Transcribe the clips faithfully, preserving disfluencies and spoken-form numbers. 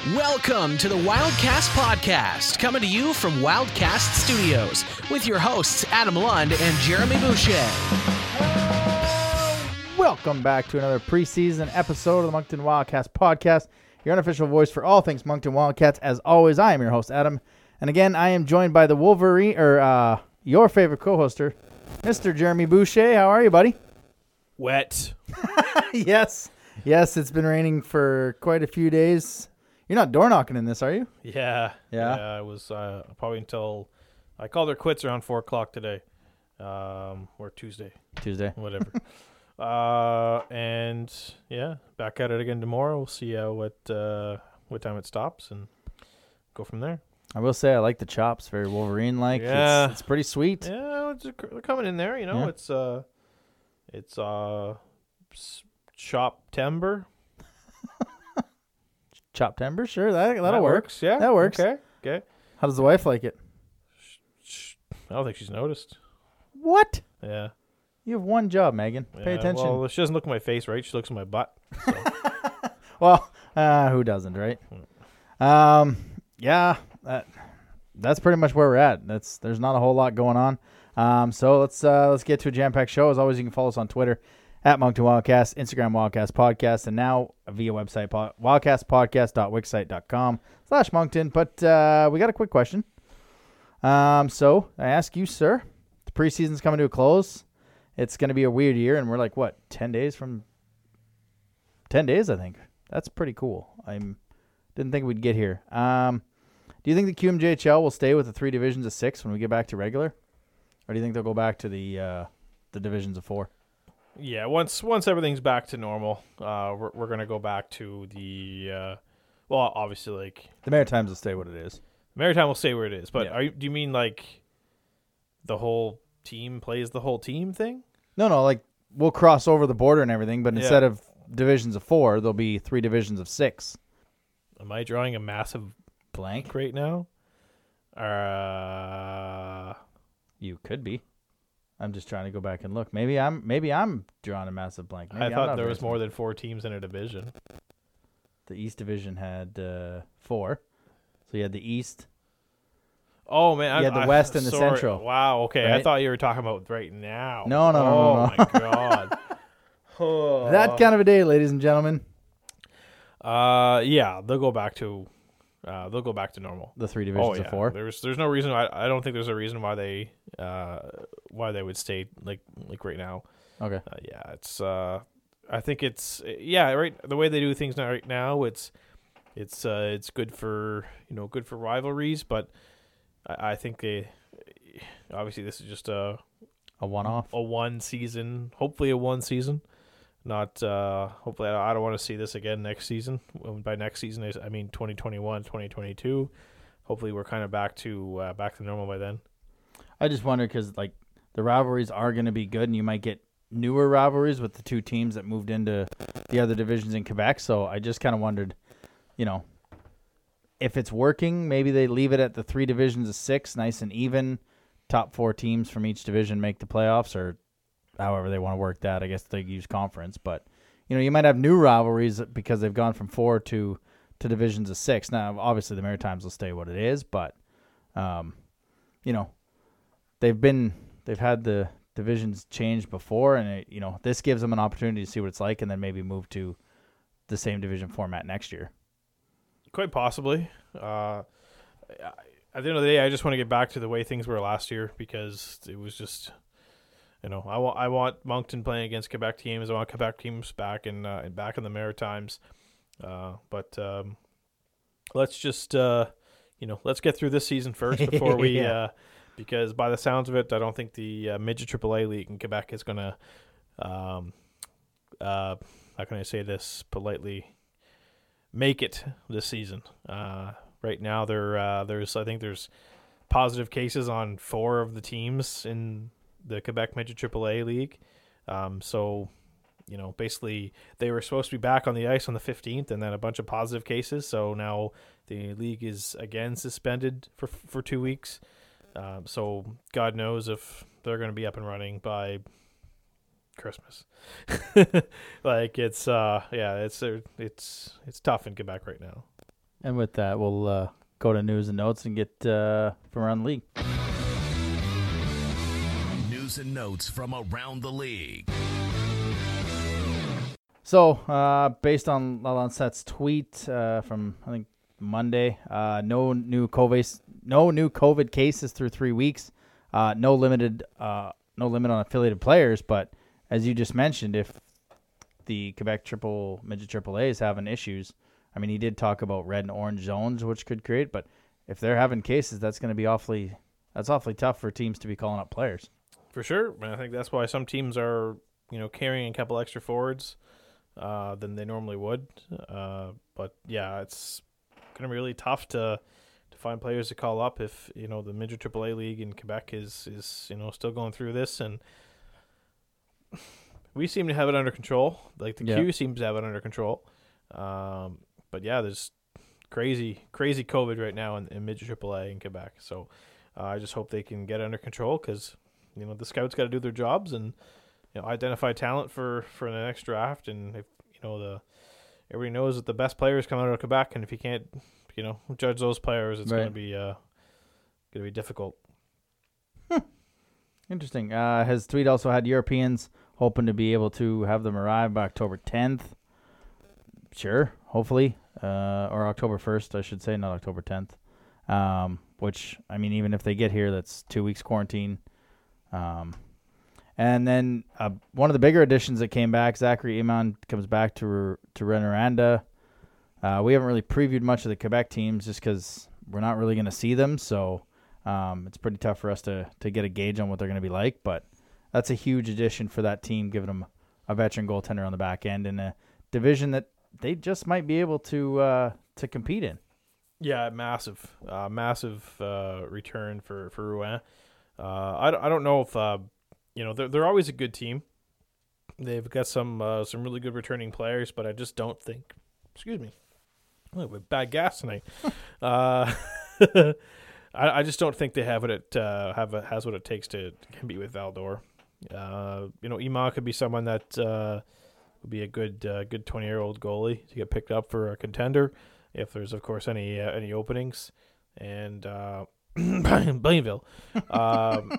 Welcome to the Wildcast Podcast, coming to you from Wildcast Studios, with your hosts Adam Lund and Jeremy Boucher. Uh, welcome back to another preseason episode of the Moncton Wildcast Podcast, your unofficial voice for all things Moncton Wildcats. As always, I am your host, Adam, and again, I am joined by the Wolverine, or uh, your favorite co-hoster, Mister Jeremy Boucher. How are you, buddy? Wet. Yes. Yes, it's been raining for quite a few days. You're not door knocking in this, are you? Yeah. Yeah? Yeah, it was uh, probably until I called her quits around four o'clock today. Um, or Tuesday. Tuesday. Whatever. uh, and, yeah, back at it again tomorrow. We'll see uh, what, uh, what time it stops and go from there. I will say I like the chops, very Wolverine-like. Yeah. It's, it's pretty sweet. Yeah, it's, they're coming in there, you know. Yeah. It's, uh, it's uh, shop timber. Chop timber, sure, that, that'll that work. Works, yeah. That works. Okay. Okay. How does the wife like it? I don't think she's noticed. What? Yeah. You have one job, Megan. Pay Yeah, attention. Well, she doesn't look at my face, right? She looks at my butt. So. Well, uh, who doesn't, right? Um, yeah, that, that's pretty much where we're at. That's there's not a whole lot going on. Um, so let's uh, let's get to a jam-packed show. As always, you can follow us on Twitter at Moncton Wildcast, Instagram Wildcast Podcast, and now via website wildcastpodcast dot wixsite dot com slash Moncton. But uh, we got a quick question. Um, so I ask you, sir, the preseason's coming to a close. It's going to be a weird year, and we're like what ten days from ten days, I think. That's pretty cool. I didn't think we'd get here. Um, do you think the Q M J H L will stay with the three divisions of six when we get back to regular, or do you think they'll go back to the uh, the divisions of four? Yeah, once once everything's back to normal, uh, we're we're gonna go back to the uh, well, obviously, like The Maritimes will stay what it is. Maritime will stay where it is. But Yeah. are you, do you mean like the whole team plays the whole team thing? No, no, like we'll cross over the border and everything, but Yeah. instead of divisions of four, there'll be three divisions of six. Am I drawing a massive Blank? right now? Uh, You could be. I'm just trying to go back and look. Maybe I'm maybe I'm drawing a massive blank. Maybe I I'm thought not there very was more than four teams in a division. The East Division had uh, four, so you had the East. Oh man, Yeah, I, the I- West and the sorry. Central. Wow, okay, I Right? thought you were talking about right now. No, no, no, oh, no, no. my god. Oh. That kind of a day, ladies and gentlemen. Uh, yeah, they'll go back to, uh, they'll go back to normal. The three divisions oh yeah, of four. there's there's no reason. I I don't think there's a reason why they uh why they would stay like like right now. Okay. Uh, yeah, it's uh, I think it's yeah right the way they do things now right now it's it's uh it's good for you know good for rivalries, but I, I think they obviously this is just a A one-off. a one season, hopefully a one season. Not uh, hopefully I I don't want to see this again next season. By next season, I mean twenty twenty-one, twenty twenty-two. Hopefully we're kind of back to uh, back to normal by then. I just wonder because like the rivalries are going to be good, and you might get newer rivalries with the two teams that moved into the other divisions in Quebec. So I just kind of wondered, you know, if it's working, maybe they leave it at the three divisions of six, nice and even. Top four teams from each division make the playoffs, or however they want to work that. I guess they use conference, but you know, you might have new rivalries because they've gone from four to to divisions of six. Now, obviously, the Maritimes will stay what it is, but um, you know, they've been they've had the divisions change before, and it, you know, this gives them an opportunity to see what it's like, and then maybe move to the same division format next year. Quite possibly. Uh, at the end of the day, I just want to get back to the way things were last year because it was just, you know, I want I want Moncton playing against Quebec teams. I want Quebec teams back in uh, back in the Maritimes. Uh, but um, let's just uh, you know let's get through this season first before we Yeah. uh, because by the sounds of it, I don't think the uh, midget triple A league in Quebec is gonna um, uh, how can I say this politely make it this season. Uh, right now, there uh, there's I think there's positive cases on four of the teams in the Quebec Midget triple A league. Um, so, you know, basically they were supposed to be back on the ice on the fifteenth, and then a bunch of positive cases. So now the league is again suspended for for two weeks. Um, so God knows if they're going to be up and running by Christmas. Like it's uh yeah, it's it's it's tough in Quebec right now. And with that, we'll uh, go to news and notes and get uh, from around the league. News and notes from around the league. So, uh, based on Lalanset's tweet uh, from I think Monday, uh, no new COVID, no new COVID cases through three weeks. Uh, no limited, uh, no limit on affiliated players. But as you just mentioned, if the Quebec Triple Midget Triple A is having issues, I mean, he did talk about red and orange zones, which could create. But if they're having cases, that's going to be awfully, that's awfully tough for teams to be calling up players. For sure, and I think that's why some teams are, you know, carrying a couple extra forwards uh, than they normally would. Uh, but yeah, it's going to be really tough to to find players to call up if, you know, the Midget Triple A League in Quebec is is you know still going through this, and we seem to have it under control. Like the Yeah. Q seems to have it under control. Um, but yeah, there's crazy crazy COVID right now in, in Midget Triple A in Quebec. So uh, I just hope they can get it under control because, you know, the scouts got to do their jobs and, you know, identify talent for, for the next draft. And if, you know, the everybody knows that the best players come out of Quebec, and if you can't, you know, judge those players, it's Right. going to be uh, going to be difficult. Interesting. Uh, his tweet also had Europeans hoping to be able to have them arrive by October tenth. Sure, hopefully. Uh, or October first, I should say, not October tenth. Um, which, I mean, even if they get here, that's two weeks quarantine. Um, and then uh, one of the bigger additions that came back, Zachary Iman comes back to to Rouyn-Noranda. Uh, we haven't really previewed much of the Quebec teams just because we're not really going to see them, so um, it's pretty tough for us to, to get a gauge on what they're going to be like. But that's a huge addition for that team, giving them a veteran goaltender on the back end in a division that they just might be able to uh, to compete in. Yeah, massive, uh, massive uh, return for for Rouyn. Uh, I, don't- I don't know if uh, you know they're they're always a good team. They've got some uh, some really good returning players, but I just don't think. Excuse me, a little bit bad gas tonight. uh, I, I just don't think they have what it uh, have a, has what it takes to compete with Val-d'Or. Uh, you know, Ima could be someone that uh, would be a good uh, good twenty year old goalie to get picked up for a contender if there's of course any uh, any openings. And uh, Blainville. Um,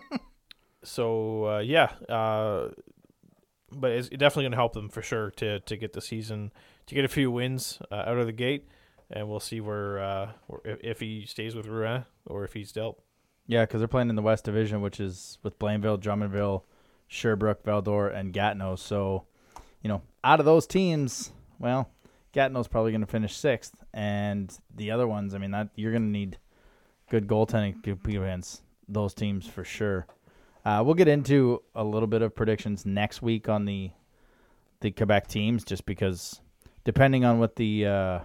so uh, yeah, uh, but it's definitely going to help them for sure to to get the season, to get a few wins uh, out of the gate, and we'll see where, uh, where if, if he stays with Rouyn or if he's dealt. Yeah, because they're playing in the West Division, which is with Blainville, Drummondville, Sherbrooke, Val-d'Or, and Gatineau. So, you know, out of those teams, well, Gatineau's probably going to finish sixth, and the other ones, I mean, that you're going to need good goaltending to compete against those teams for sure. Uh, we'll get into a little bit of predictions next week on the the Quebec teams, just because depending on what the uh,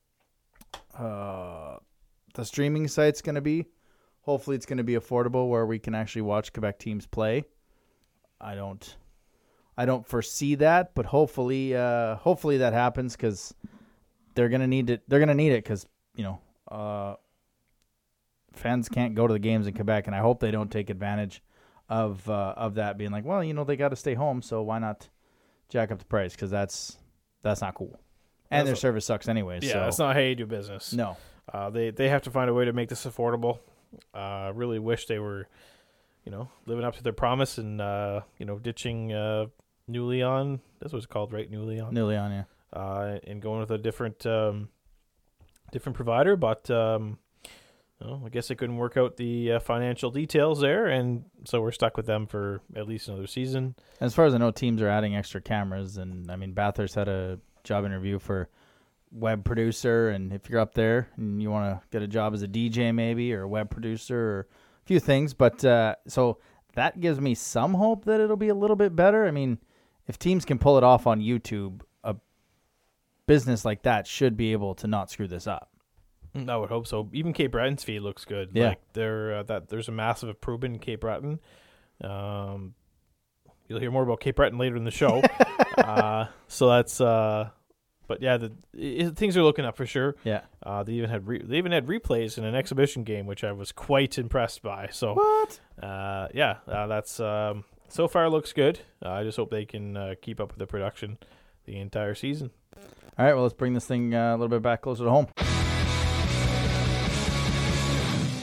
uh, the streaming site's going to be, hopefully it's going to be affordable where we can actually watch Quebec teams play. I don't, I don't foresee that, but hopefully, uh, hopefully that happens because they're going to need it. They're going to need it because you know uh, fans can't go to the games in Quebec, and I hope they don't take advantage of uh, of that, being like, well, you know, they got to stay home, so why not jack up the price? Because that's that's not cool, and That's their a- service sucks anyways. Yeah, so. that's not how you do business. No. Uh, they they have to find a way to make this affordable. I uh, really wish they were, you know, living up to their promise and uh, you know, ditching uh, New Leon. That's what it's called, right? New Leon. New Leon, yeah. Uh, and going with a different um, different provider, but um, well, I guess they couldn't work out the uh, financial details there, and so we're stuck with them for at least another season. As far as I know, teams are adding extra cameras, and I mean, Bathurst had a job interview for web producer, and if you're up there and you want to get a job as a D J maybe, or a web producer, or a few things, but uh, so that gives me some hope that it'll be a little bit better. I mean, if teams can pull it off on YouTube, a business like that should be able to not screw this up. I would hope so. Even Cape Breton's feed looks good. Yeah. Like they're, uh, that there's a massive improvement in Cape Breton. Um, you'll hear more about Cape Breton later in the show. uh, so that's, uh, but yeah, the it, things are looking up for sure. Yeah. Uh, they even had re- they even had replays in an exhibition game, which I was quite impressed by. So What? Uh, yeah, uh, that's um, so far looks good. Uh, I just hope they can uh, keep up with the production the entire season. All right, well, let's bring this thing uh, a little bit back closer to home.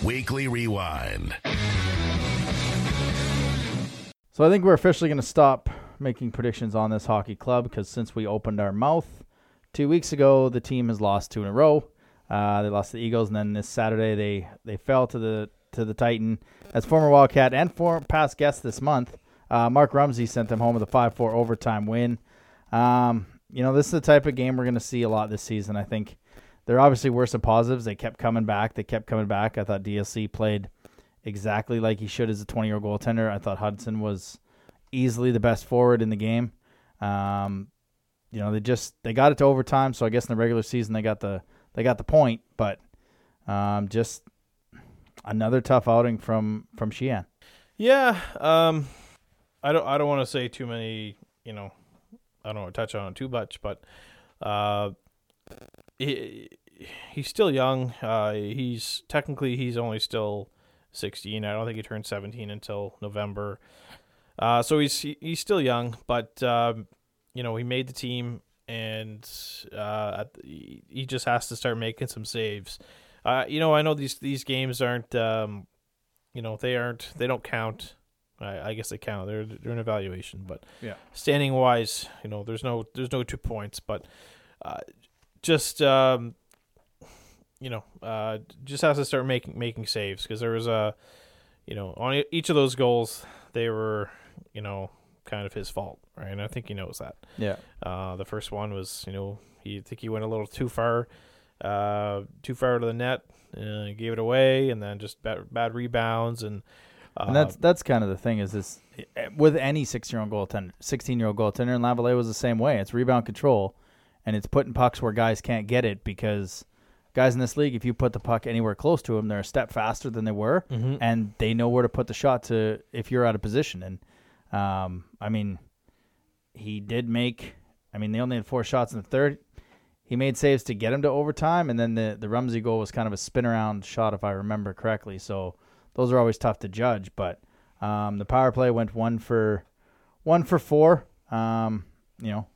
Weekly Rewind. So I think we're officially going to stop making predictions on this hockey club because since we opened our mouth two weeks ago, the team has lost two in a row. Uh, they lost to the Eagles, and then this Saturday they, they fell to the to the Titan. As former Wildcat and former past guest this month, uh, Mark Rumsey sent them home with a five four overtime win. Um, you know, this is the type of game we're going to see a lot this season. I think there obviously were some positives. They kept coming back. They kept coming back. I thought D L C played exactly like he should as a twenty-year-old goaltender. I thought Hudson was easily the best forward in the game. Um, you know, they just they got it to overtime, so I guess in the regular season they got the they got the point, but um, just another tough outing from from Sheehan. Yeah, um, I don't I don't want to say too many. You know, I don't want to touch on it too much, but uh, he he's still young. Uh, he's technically he's only still sixteen. I don't think he turned seventeen until November. Uh, so he's he's still young, but um, you know, he made the team, and uh, he just has to start making some saves. Uh, you know, I know these these games aren't, um, you know, they aren't they don't count. I, I guess they count. They're they're an evaluation, but yeah, standing wise, you know, there's no there's no two points, but uh, just um, you know, uh, just has to start making making saves because there was a, you know, on each of those goals they were, you know, kind of his fault, right? And I think he knows that. Yeah. Uh, the first one was, you know, he I think he went a little too far, uh, too far to the net, uh, gave it away, and then just bad, bad rebounds and. Uh, And that's that's kind of the thing is this with any six-year-old goaltender, sixteen-year-old goaltender, and Lavallee was the same way. It's rebound control, and it's putting pucks where guys can't get it because guys in this league, if you put the puck anywhere close to them, they're a step faster than they were, mm-hmm. and they know where to put the shot to if you're out of position. And um, I mean, he did make. I mean, they only had four shots in the third. He made saves to get him to overtime, and then the the Rumsey goal was kind of a spin around shot, if I remember correctly. So. Those are always tough to judge, but um, the power play went one for one for four. Um, you know,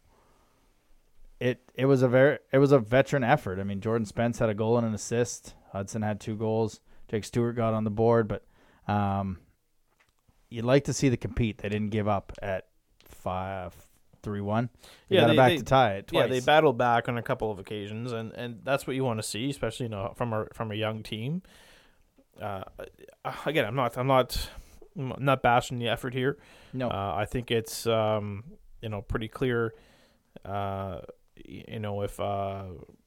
it it was a very it was a veteran effort. I mean, Jordan Spence had a goal and an assist. Hudson had two goals. Jake Stewart got on the board, but um, you'd like to see the compete. They didn't give up at five three one. They yeah, got they, it back they, to tie it twice. Yeah, they battled back on a couple of occasions, and, and that's what you want to see, especially, you know, from a from a young team. Uh, again, I'm not, I'm not, I'm not bashing the effort here. No, uh, I think it's, um, you know, pretty clear. Uh, you know, if uh,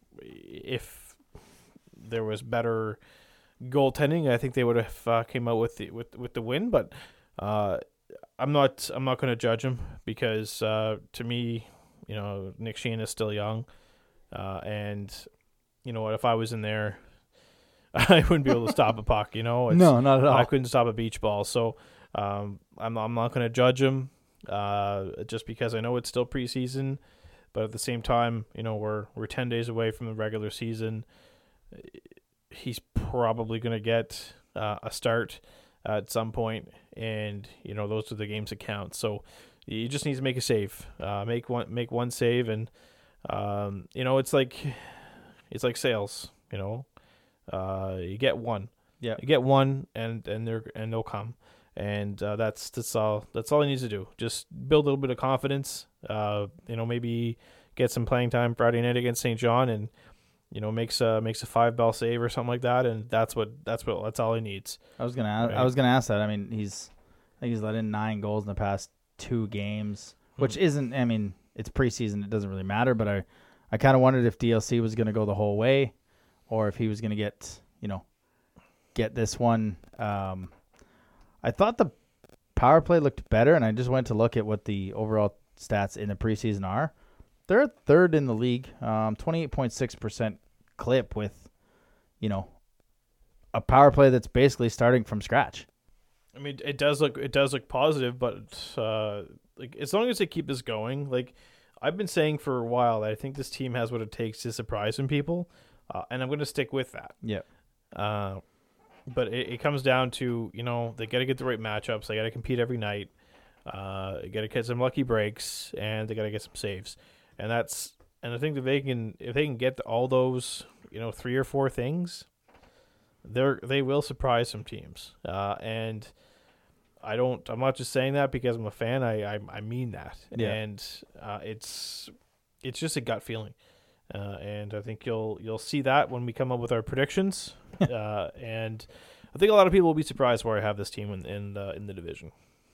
if there was better goaltending, I think they would have uh, came out with the with with the win. But uh, I'm not, I'm not going to judge him because uh, to me, you know, Nick Sheehan is still young, uh, and you know what, if I was in there. I wouldn't be able to stop a puck, you know. It's, no, not at all. I couldn't stop a beach ball, so um, I'm I'm not going to judge him uh, just because I know it's still preseason. But at the same time, you know, we're we're ten days away from the regular season. He's probably going to get uh, a start at some point, and you know those are the games that count. So you just need to make a save, uh, make one make one save, and um, you know it's like it's like sales, you know. Uh, you get one, yeah. You get one, and and they're and they'll come, and uh, that's that's all. That's all he needs to do. Just build a little bit of confidence. Uh, you know, maybe get some playing time Friday night against Saint John, and you know makes a makes a five bell save or something like that, and that's what that's what that's all he needs. I was gonna ask, right? I was gonna ask that. I mean, he's I think he's let in nine goals in the past two games, which mm-hmm. isn't. I mean, it's preseason; it doesn't really matter. But I, I kind of wondered if D L C was gonna go the whole way. Or if he was going to get, you know, get this one. Um, I thought the power play looked better, and I just went to look at what the overall stats in the preseason are. They're third in the league, um, twenty-eight point six percent clip with, you know, a power play that's basically starting from scratch. I mean, it does look it does look positive, but uh, like as long as they keep this going, like I've been saying for a while, that I think this team has what it takes to surprise some people. Uh, and I'm going to stick with that. Yeah. Uh, but it, it comes down to, you know, they got to get the right matchups. They got to compete every night. Uh, they got to get some lucky breaks, and they got to get some saves. And that's, and I think that they can, if they can get all those, you know, three or four things, they're they will surprise some teams. Uh, and I don't. I'm not just saying that because I'm a fan. I I, I mean that. Yeah. And uh, it's it's just a gut feeling. Uh, and I think you'll you'll see that when we come up with our predictions. uh, and I think a lot of people will be surprised where I have this team in in, uh, in the division.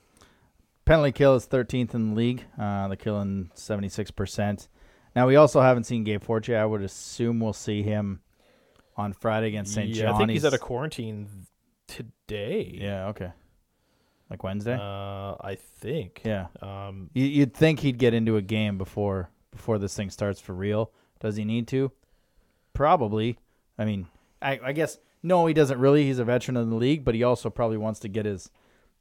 Penalty kill is thirteenth in the league. Uh, they're killing seventy-six percent. Now, we also haven't seen Gabe Fortier. I would assume we'll see him on Friday against Saint Yeah, John. I think he's out of quarantine today. Yeah, okay. Like Wednesday? Uh, I think. yeah. Um, You, you'd think he'd get into a game before before this thing starts for real. Does he need to? Probably. I mean, I, I guess, no, he doesn't really. He's a veteran of the league, but he also probably wants to get his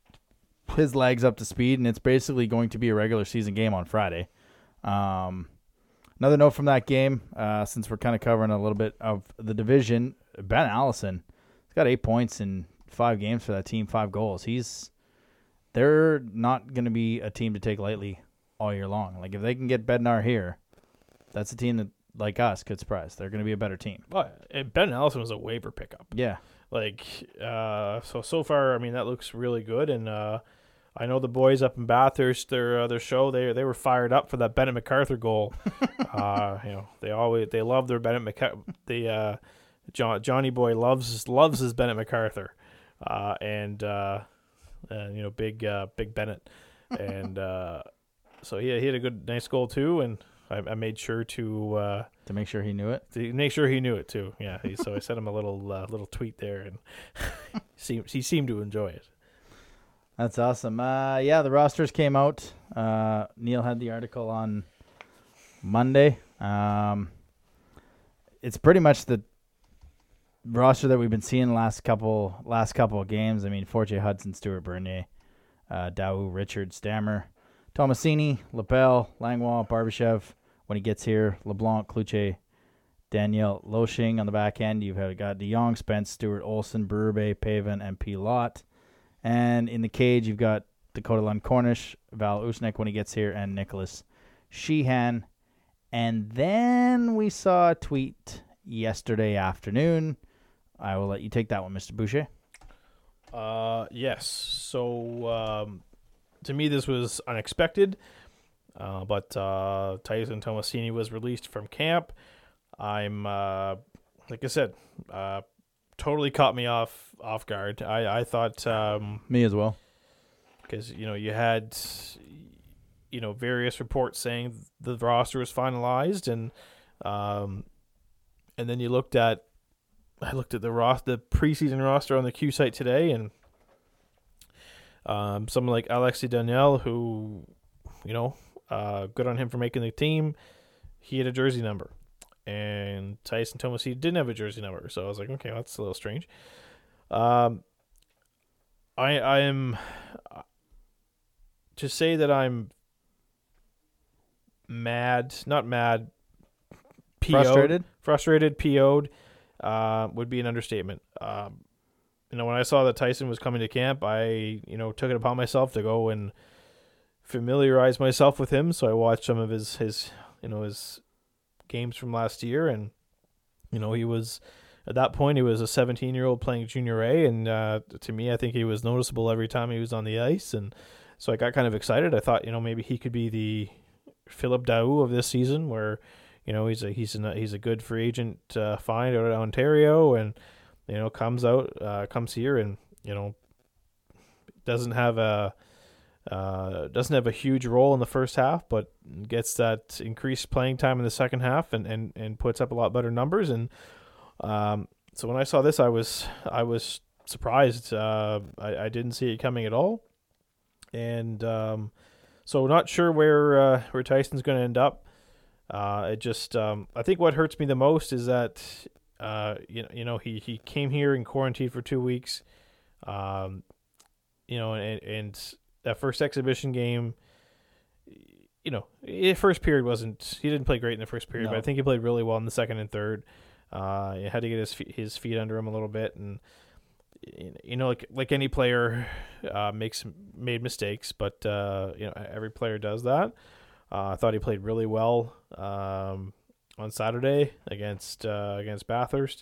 his legs up to speed, and it's basically going to be a regular season game on Friday. Um, another note from that game, uh, since we're kind of covering a little bit of the division, Ben Allison, he's got eight points in five games for that team, five goals. He's they're not going to be a team to take lightly all year long. Like, if they can get Bednar here, that's a team that, like us, could surprise. They're going to be a better team. but and Ben Allison was a waiver pickup. Yeah. Like, uh, so so far, I mean, that looks really good. And uh, I know the boys up in Bathurst, their uh, their show, they they were fired up for that Bennett MacArthur goal. uh, you know, they always they love their Bennett MacArthur. The uh, John, Johnny Boy loves loves his Bennett MacArthur, uh, and uh, and you know, big uh, big Bennett, and uh, so he he had a good nice goal too, and I, I made sure to. Uh, To make sure he knew it. To make sure he knew it too, yeah. He, so I sent him a little uh, little tweet there, and seemed, he seemed to enjoy it. That's awesome. Uh, yeah, the rosters came out. Uh, Neil had the article on Monday. Um, it's pretty much the roster that we've been seeing the last couple last couple of games. I mean, Fortier, Hudson, Stewart, Bernier, uh, Daou, Richard, Stammer, Tomasini, Lapel, Langlois, Barbashev. When he gets here, LeBlanc, Kluche, Danielle Loshing on the back end. You've had, got De Jong, Spence, Stewart, Olsen, Berube, Paven, and P. Lott. And in the cage, you've got Dakota Lund Cornish, Val Usnek when he gets here, and Nicholas Sheehan. And then we saw a tweet yesterday afternoon. I will let you take that one, Mister Boucher. Uh, yes. So um, to me, this was unexpected. Uh, but uh, Tyson Tomasini was released from camp. I'm, uh, like I said, uh, totally caught me off off guard. I, I thought... Um, Me as well. Because, you know, you had, you know, various reports saying the roster was finalized. And um, and then you looked at... I looked at the ros- the preseason roster on the Q site today. And um, someone like Alexis Daniel, who, you know... Uh, good on him for making the team. He had a jersey number, and Tyson Tomasini didn't have a jersey number. So I was like, okay, well, that's a little strange. Um, I I am uh, to say that I'm mad, not mad, P O'd, Frustrated? frustrated, P O'd, uh, would be an understatement. Um, you know, when I saw that Tyson was coming to camp, I you know took it upon myself to go and familiarize myself with him. So I watched some of his, his, you know, his games from last year. And, you know, he was, at that point, he was a seventeen year old playing junior A. And uh, to me, I think he was noticeable every time he was on the ice. And so I got kind of excited. I thought, you know, maybe he could be the Philip Daou of this season, where, you know, he's a, he's a, he's a good free agent uh, find out of Ontario, and, you know, comes out, uh, comes here and, you know, doesn't have a, Uh, doesn't have a huge role in the first half, but gets that increased playing time in the second half, and, and, and puts up a lot better numbers. And um, so when I saw this, I was I was surprised. Uh, I, I didn't see it coming at all, and um, so not sure where uh, where Tyson's going to end up. Uh, it just um, I think what hurts me the most is that uh, you know you know he, he came here in quarantine for two weeks, um, you know, and and. That first exhibition game, you know, the first period wasn't, he didn't play great in the first period, No. but I think he played really well in the second and third. Uh, he had to get his feet, his feet under him a little bit. And, you know, like like any player uh, makes made mistakes, but, uh, you know, every player does that. Uh, I thought he played really well um, on Saturday against uh, against Bathurst.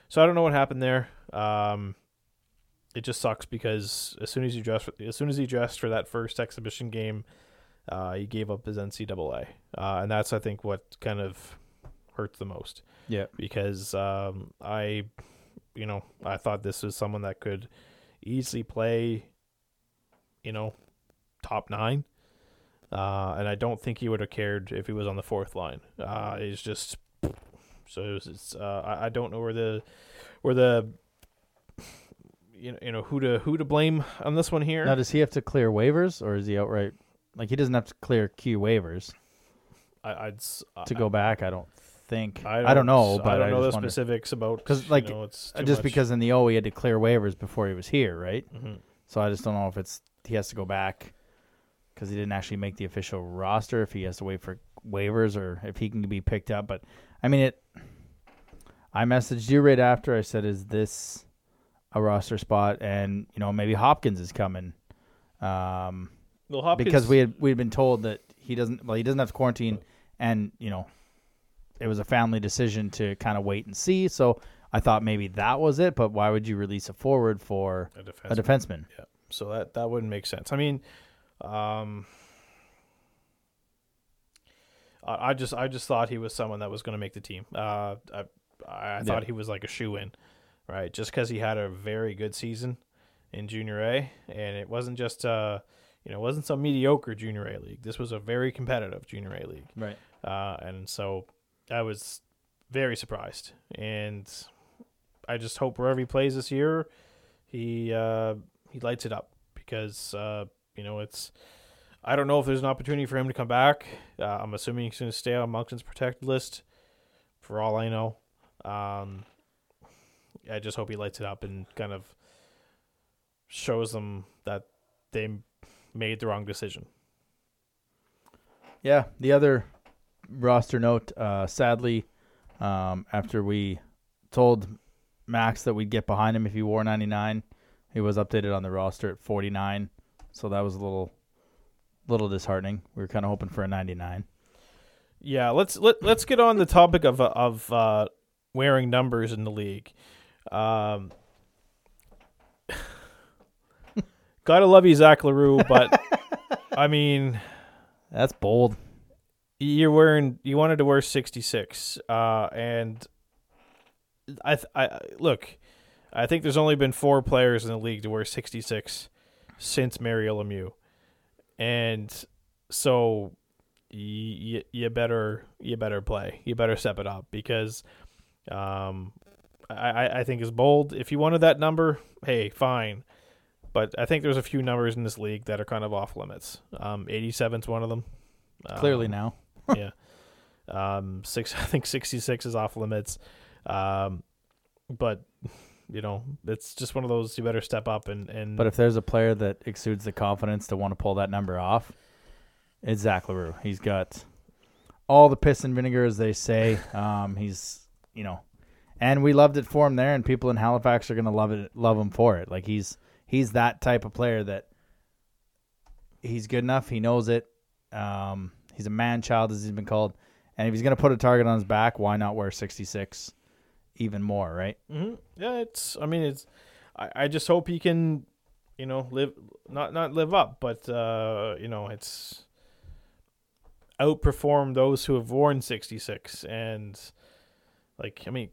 so I don't know what happened there. Um, it just sucks because as soon as you dressed, as soon as he dressed for that first exhibition game, uh, he gave up his N C double A, uh, and that's I think what kind of hurts the most. Yeah. Because um, I, you know, I thought this was someone that could easily play, you know, top nine. Uh, and I don't think he would have cared if he was on the fourth line. Uh, it's just so it was, it's. Uh, I, I don't know where the where the you know you know who to who to blame on this one here. Now, does he have to clear waivers, or is he outright like he doesn't have to clear Q waivers I, I'd s- to I, go back? I don't think. I don't, I don't know, but I don't know just the wonder. specifics about because like you know, it's uh, too just much. because in the O he had to clear waivers before he was here, right? Mhm. So I just don't know if it's he has to go back because he didn't actually make the official roster, if he has to wait for waivers or if he can be picked up. But, I mean, it. I messaged you right after. I said, is this a roster spot? And, you know, maybe Hopkins is coming. Um, well, Hopkins, because we had we had been told that he doesn't, well, he doesn't have to quarantine. And, you know, it was a family decision to kind of wait and see. So I thought maybe that was it. But why would you release a forward for a defenseman. a defenseman? Yeah, so that that wouldn't make sense. I mean, um, I, I just I just thought he was someone that was going to make the team. Uh, I I thought Yeah. he was like a shoe-in, right? Just because he had a very good season in Junior A, and it wasn't just uh you know it wasn't some mediocre Junior A league. This was a very competitive Junior A league, Right. uh, and so I was very surprised, and I just hope wherever he plays this year, he uh, he lights it up because uh, you know it's. I don't know if there's an opportunity for him to come back. Uh, I'm assuming he's going to stay on Moncton's protected list. For all I know, um, I just hope he lights it up and kind of shows them that they made the wrong decision. Yeah, the other roster note, uh, sadly, um, after we told Max that we'd get behind him if he wore ninety-nine, he was updated on the roster at forty-nine, so that was a little little disheartening. We were kind of hoping for a ninety-nine. Yeah, let's let let's get on the topic of of uh, wearing numbers in the league. Um, gotta love you, Zach LaRue, but I mean, That's bold. you're wearing you wanted to wear sixty-six, uh, and I th- I look, I think there's only been four players in the league to wear sixty-six since Mario Lemieux, and so. You, you better you better play. You better step it up because um, I, I think is bold. If you wanted that number, hey, fine. But I think there's a few numbers in this league that are kind of off limits. Um, eighty-seven's one of them. Clearly Um, now. yeah. Um, six. I think sixty-six is off limits. Um, but you know, it's just one of those. You better step up and and. But if there's a player that exudes the confidence to want to pull that number off, it's Zach LaRue. He's got all the piss and vinegar, as they say. Um, he's, you know, and we loved it for him there, and people in Halifax are going to love it, love him for it. Like he's he's that type of player that he's good enough. He knows it. Um, he's a man child, as he's been called. And if he's going to put a target on his back, why not wear sixty-six even more, right? Mm-hmm. Yeah, it's. I mean, it's. I, I just hope he can, you know, live not not live up, but uh, you know, it's outperform those who have worn sixty-six, and like, I mean,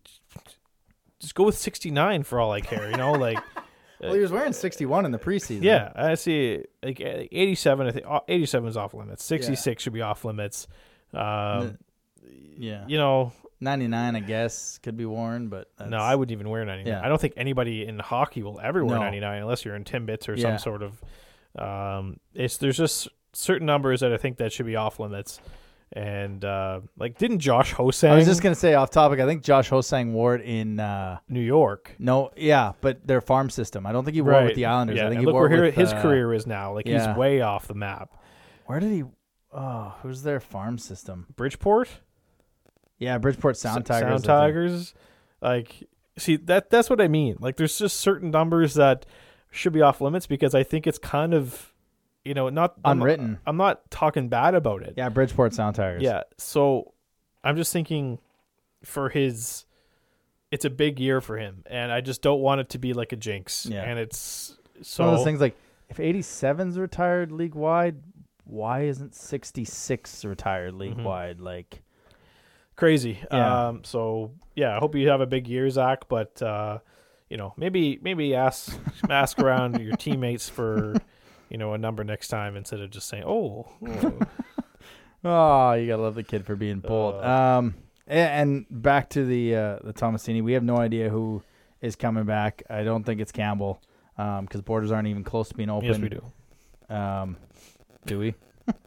just go with sixty-nine for all I care, you know, like. Well, he was wearing sixty-one in the preseason. Yeah, I see. Like eighty-seven, I think eighty-seven is off limits. Sixty-six should be off limits. Um, Yeah. you know, ninety-nine, I guess, could be worn, but that's, no, I wouldn't even wear ninety-nine. Yeah. I don't think anybody in hockey will ever wear No. ninety-nine unless you're in Timbits or Yeah. some sort of. Um, it's there's just certain numbers that I think that should be off limits, and uh, like didn't Josh Hosang? I was just gonna say off topic. I think Josh Hosang wore it in uh, New York. no, yeah, but their farm system. I don't think he wore it with the Islanders. Yeah, I think and he look wore where it with, his uh, career is now. Like yeah. he's way off the map. Where did he? Oh, who's their farm system? Bridgeport. Yeah, Bridgeport Sound Tigers. Sound I think. Tigers. Like, see that that's what I mean. Like, there's just certain numbers that should be off limits because I think it's kind of, you know, not I'm not- Unwritten. I'm not talking bad about it. Yeah, Bridgeport Sound Tigers. Yeah. So I'm just thinking for his it's a big year for him, and I just don't want it to be like a jinx. Yeah. And it's so one of those things like if eighty-seven's retired league wide, why isn't sixty-six retired league Mhm. wide? Like crazy. Yeah. Um, so yeah, I hope you have a big year, Zach. But uh, you know, maybe maybe ask ask around your teammates for you know a number next time instead of just saying, oh. oh. Oh, you gotta love the kid for being bold. Uh, um, and, and back to the uh, the Tomasini, we have no idea who is coming back. I don't think it's Campbell, um, because borders aren't even close to being open. Yes, we do. Um, do we?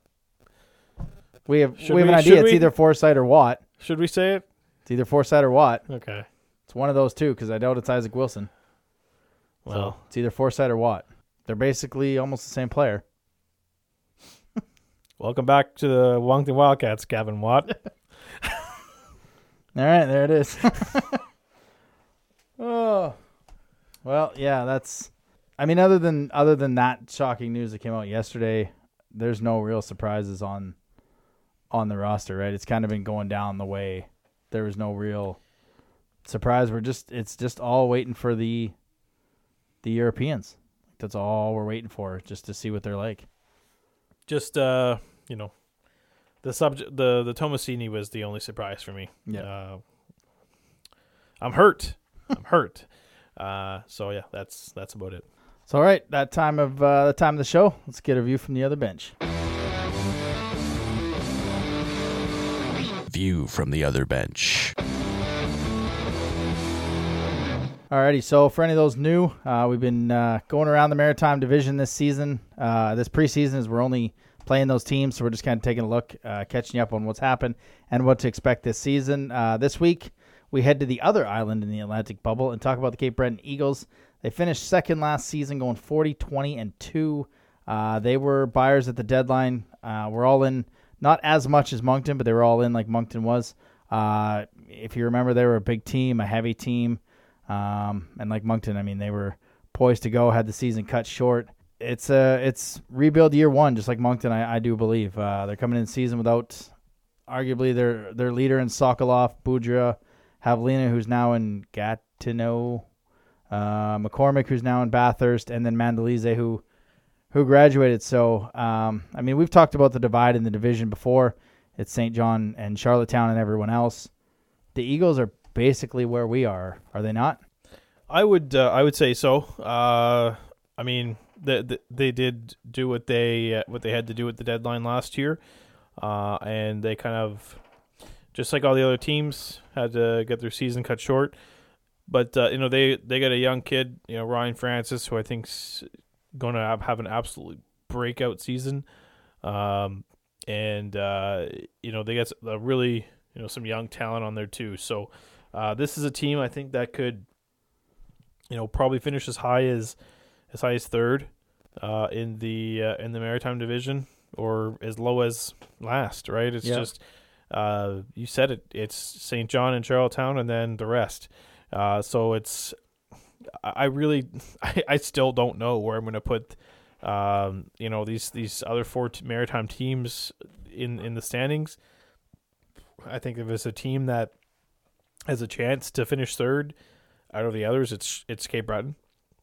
we have Should we have we- an idea. should It's we? either Forsyth or Watt. Should we say it? It's either Forsyth or Watt. Okay. It's one of those two because I doubt it's Isaac Wilson. Well, So it's either Forsyth or Watt. They're basically almost the same player. welcome back to the Wellington Wildcats, Gavin Watt. All right, there it is. Oh, well, yeah, that's. I mean, other than other than that shocking news that came out yesterday, there's no real surprises on on the roster, right? It's kind of been going down the way. There was no real surprise. We're just it's just all waiting for the the Europeans. That's all we're waiting for, just to see what they're like. Just uh, you know, the subject, the the Tomasini was the only surprise for me. Yeah. Uh, I'm hurt. I'm hurt. Uh, so yeah, that's that's about it. So, all right, that time of uh, the time of the show. Let's get a view from the other bench. View from the other bench. Alrighty, so for any of those new, uh, we've been uh, going around the Maritime Division this season. Uh, this preseason is we're only playing those teams, so we're just kind of taking a look, uh, catching you up on what's happened and what to expect this season. Uh, this week, we head to the other island in the Atlantic bubble and talk about the Cape Breton Eagles. They finished second last season, going forty, twenty, and two. Uh, they were buyers at the deadline. Uh, we're all in, not as much as Moncton, but they were all in like Moncton was. Uh, if you remember, they were a big team, a heavy team. Um, and like Moncton, I mean, they were poised to go, had the season cut short. It's a, it's rebuild year one, just like Moncton, I, I do believe. Uh, they're coming in the season without arguably their, their leader in Sokolov, Boudria, Havlina, who's now in Gatineau, uh, McCormick, who's now in Bathurst, and then Mandalize, who who graduated. So, um, I mean, we've talked about the divide in the division before. It's Saint John and Charlottetown and everyone else. The Eagles are basically where we are, are they not? I would uh, I would say so. Uh, I mean, the, the, they did do what they uh, what they had to do at the deadline last year, uh, and they kind of, just like all the other teams, had to get their season cut short. But uh, you know, they, they got a young kid, you know, Ryan Francis, who I think's going to have, have an absolute breakout season, um, and uh, you know, they got a really you know some young talent on there too. So uh, this is a team I think that could, you know, probably finish as high as as high as third uh, in the uh, in the Maritime Division, or as low as last. Right? It's Yeah. just uh, you said it. It's Saint John and Charlottetown, and then the rest. Uh, so it's I I really I, I still don't know where I'm going to put um, you know these these other four t- Maritime teams in in the standings. I think if it's a team that has a chance to finish third out of the others, it's it's Cape Breton.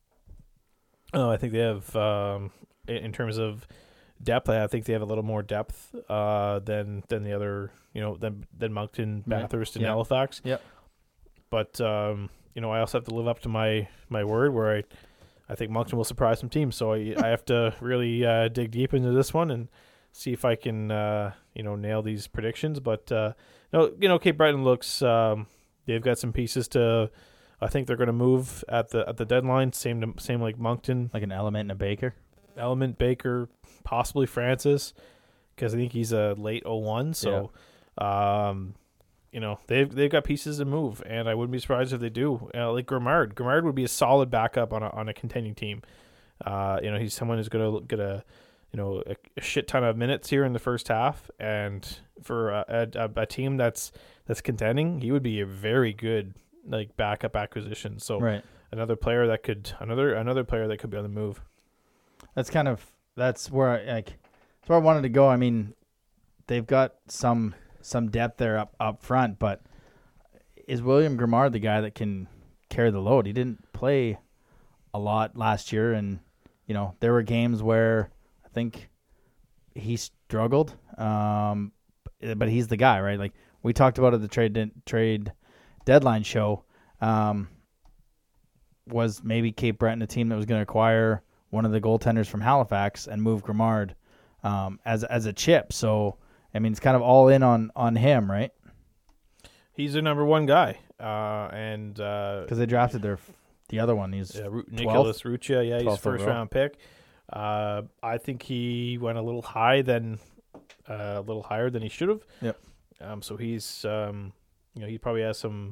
Oh, I think they have um, in, in terms of depth. I think they have a little more depth uh, than than the other, you know, than than Moncton, Right. Bathurst, and Yep. Halifax. Yep. But um, you know, I also have to live up to my, my word, where I I think Moncton will surprise some teams. So I I have to really uh, dig deep into this one and see if I can uh, you know nail these predictions. But uh, no, you know, Cape Breton looks um, they've got some pieces to. I think they're going to move at the at the deadline. Same to, same like Moncton, Like an Element and a Baker? Element, Baker, possibly Francis, because I think he's a late oh one. So, um, you know, they've they've got pieces to move, and I wouldn't be surprised if they do. Uh, like Grimard, Grimard would be a solid backup on a on a contending team. Uh, you know, he's someone who's going to get a you know a, a shit ton of minutes here in the first half, and for a, a, a team that's that's contending, he would be a very good like backup acquisition. So Right. another player that could another another player that could be on the move. That's kind of that's where I like that's where I wanted to go. I mean, they've got some some depth there up, up front, but is William Grimard the guy that can carry the load? He didn't play a lot last year, and you know there were games where I think he struggled. Um, but he's the guy, right? Like we talked about at the trade de- trade deadline show. Um, was maybe Cape Breton a team that was going to acquire one of the goaltenders from Halifax and move Grimard um, as as a chip? So I mean, it's kind of all in on on him, right? He's their number one guy, uh, and because uh, they drafted their the other one, he's yeah, Nicholas Ruccia, yeah, he's first overall. round pick. Uh, I think he went a little high than uh, a little higher than he should have. Yep. Um, so he's um, you know, he probably has some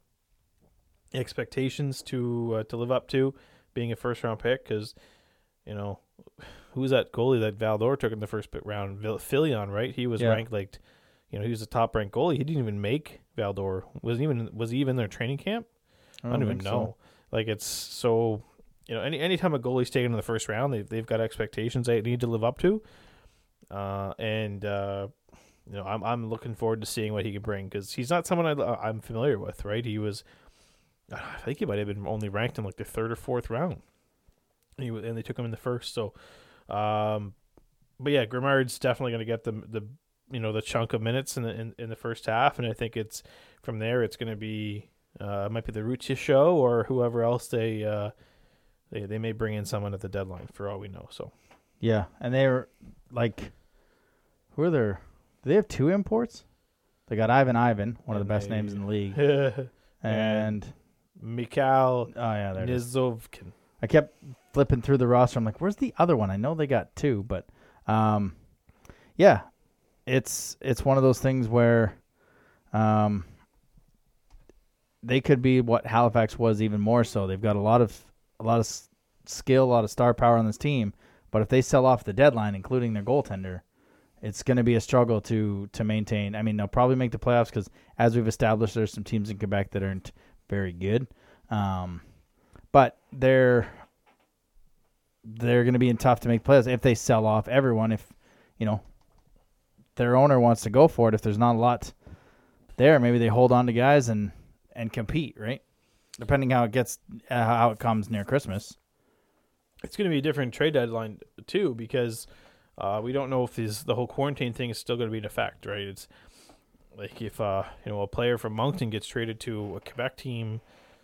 expectations to uh, to live up to, being a first round pick, because you know who was that goalie that Valdor took in the first round? Filion, right? He was yeah. ranked like, you know, he was a top ranked goalie. He didn't even make Valdor. Was even was he even their training camp? I I don't, don't even so. know. Like it's so, you know, any anytime a goalie's taken in the first round, they've they've got expectations they need to live up to, uh, and uh, you know, I'm I'm looking forward to seeing what he can bring, because he's not someone I, I'm familiar with, right? He was, I think he might have been only ranked in like the third or fourth round, he was, and they took him in the first. So, um, but yeah, Grimard's definitely going to get the the you know the chunk of minutes in the in, in the first half, and I think it's from there it's going to be. Uh, it might be the Ruccia show or whoever else they, uh, they they may bring in someone at the deadline for all we know. So yeah, and they're like, who are their? Do they have two imports? They got Ivan Ivan, one and of the best they, names in the league, and, and Mikhail oh yeah, there it is. Nizovkin. I kept flipping through the roster. I'm like, where's the other one? I know they got two, but um, yeah, it's it's one of those things where um. they could be what Halifax was, even more so. They've got a lot of a lot of skill, a lot of star power on this team. But if they sell off the deadline, including their goaltender, it's going to be a struggle to to maintain. I mean, they'll probably make the playoffs because, as we've established, there's some teams in Quebec that aren't very good. Um, but they're they're going to be in tough to make playoffs if they sell off everyone. If you know their owner wants to go for it, if there's not a lot there, maybe they hold on to guys and. and compete, right? Depending how it gets, uh, how it comes near Christmas. It's going to be a different trade deadline too, because uh, we don't know if these, the whole quarantine thing is still going to be in effect, right? It's like if uh, you know a player from Moncton gets traded to a Quebec team,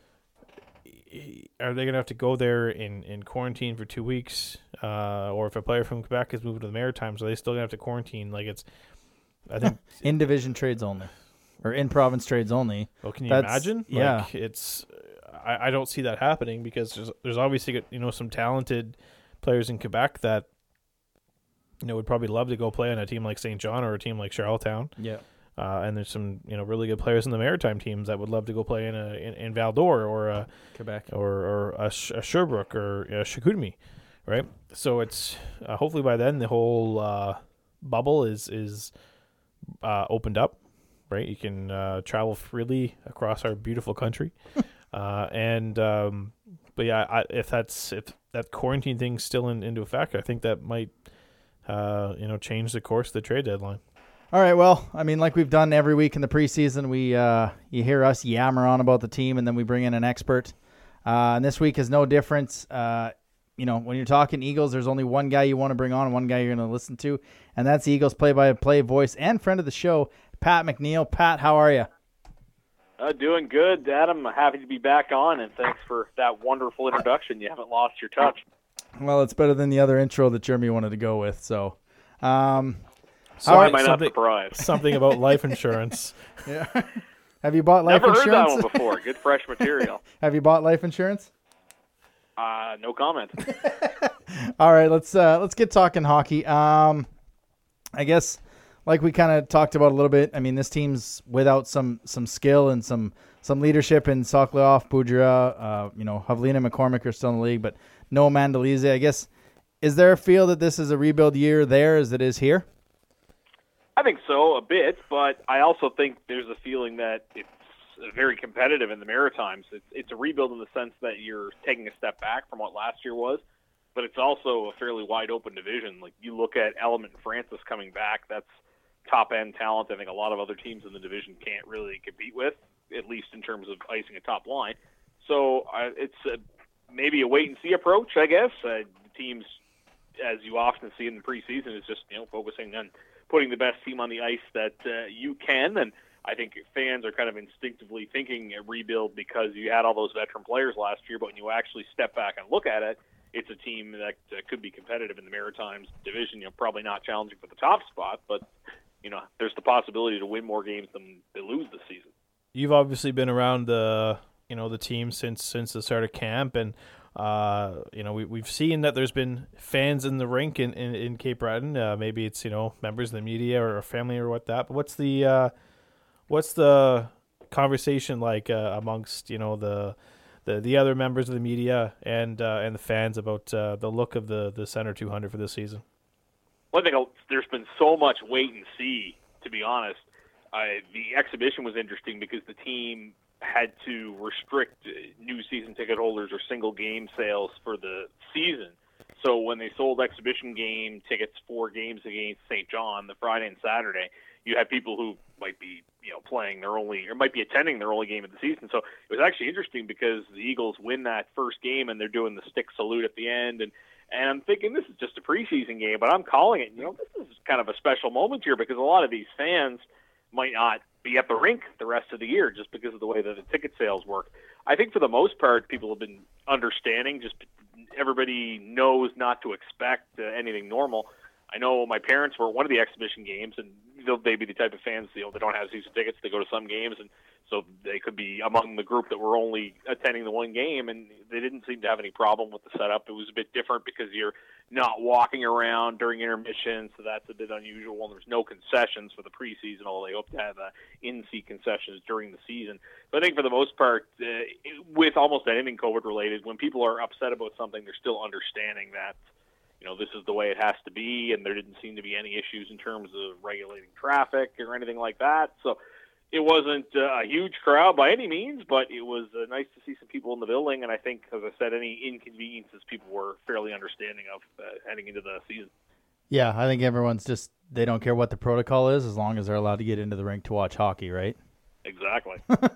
are they going to have to go there in, in quarantine for two weeks? Uh, or if a player from Quebec is moving to the Maritimes, are they still going to have to quarantine? Like it's, I think in division trades only. Or in province trades only. Well, can you That's, imagine? Yeah, like it's. I, I don't see that happening, because there's there's obviously you know some talented players in Quebec that you know would probably love to go play on a team like Saint John or a team like Charlottetown. Yeah. Uh, and there's some you know really good players in the Maritime teams that would love to go play in a in, in Val d'Or or a Quebec or or a, a Sherbrooke or a Chicoutimi, right? So it's uh, hopefully by then the whole uh, bubble is is uh, opened up. Right, you can uh, travel freely across our beautiful country, uh, and um, but yeah, I, if that's if that quarantine thing's still in, into effect, I think that might uh, you know change the course of the trade deadline. All right, well, I mean, like we've done every week in the preseason, we uh, you hear us yammer on about the team, and then we bring in an expert. Uh, and this week is no different. Uh, you know, when you're talking Eagles, there's only one guy you want to bring on, and one guy you're going to listen to, and that's the Eagles play-by-play voice and friend of the show, Pat McNeil. Pat, how are you? Uh, doing good, Adam. Happy to be back on, and thanks for that wonderful introduction. You haven't lost your touch. Well, it's better than the other intro that Jeremy wanted to go with. So, um, so right, am I not something, surprised? Something about life insurance. Yeah. Have you bought life Never insurance? Never heard that one before. Good fresh material. Have you bought life insurance? Uh, no comment. All right, let's uh, let's get talking hockey. Um, I guess. Like we kind of talked about a little bit, I mean, this team's without some some skill and some some leadership in Sokoloff, Boudria, uh, you know, Havlina, McCormick are still in the league, but no Mandalize. I guess, is there a feel that this is a rebuild year there as it is here? I think so, a bit, but I also think there's a feeling that it's very competitive in the Maritimes. It's, it's a rebuild in the sense that you're taking a step back from what last year was, but it's also a fairly wide-open division. Like, you look at Element and Francis coming back, that's top-end talent I think a lot of other teams in the division can't really compete with. at least in terms of icing a top line. So uh, it's uh, maybe a wait-and-see approach, I guess. Uh, the teams, as you often see in the preseason, is just you know focusing on putting the best team on the ice that uh, you can. And I think fans are kind of instinctively thinking a rebuild because you had all those veteran players last year, but when you actually step back and look at it, it's a team that uh, could be competitive in the Maritimes division. You know, probably not challenging for the top spot, but you know, there's the possibility to win more games than they lose this season. You've obviously been around the you know the team since since the start of camp, and uh, you know we we've seen that there's been fans in the rink in in, in Cape Breton. Uh, maybe it's you know members of the media or family or what that. But what's the uh, what's the conversation like uh, amongst you know the The, the other members of the media and uh, and the fans about uh, the look of the, the Center two hundred for this season? One thing, there's been so much wait and see, to be honest. Uh, the exhibition was interesting because the team had to restrict new season ticket holders or single game sales for the season. So when they sold exhibition game tickets for games against Saint John, the Friday and Saturday, you had people who might be, you know, playing their only, or might be attending their only game of the season. So it was actually interesting because the Eagles win that first game and they're doing the stick salute at the end. And, and I'm thinking this is just a preseason game, but I'm calling it, you know, this is kind of a special moment here because a lot of these fans might not be at the rink the rest of the year just because of the way that the ticket sales work. I think for the most part, people have been understanding. Just everybody knows not to expect uh, anything normal. I know my parents were at one of the exhibition games, and they'll they be the type of fans, you know, they don't have season tickets. They go to some games, and so they could be among the group that were only attending the one game, and they didn't seem to have any problem with the setup. It was a bit different because you're not walking around during intermission, so that's a bit unusual. And there's no concessions for the preseason, although they hope to have uh, in-seat concessions during the season. But I think for the most part, uh, with almost anything COVID-related, when people are upset about something, they're still understanding that, you know, this is the way it has to be, and there didn't seem to be any issues in terms of regulating traffic or anything like that. So it wasn't uh, a huge crowd by any means, but it was uh, nice to see some people in the building, and I think, as I said, any inconveniences people were fairly understanding of uh, heading into the season. Yeah, I think everyone's just, they don't care what the protocol is as long as they're allowed to get into the rink to watch hockey, right? Exactly.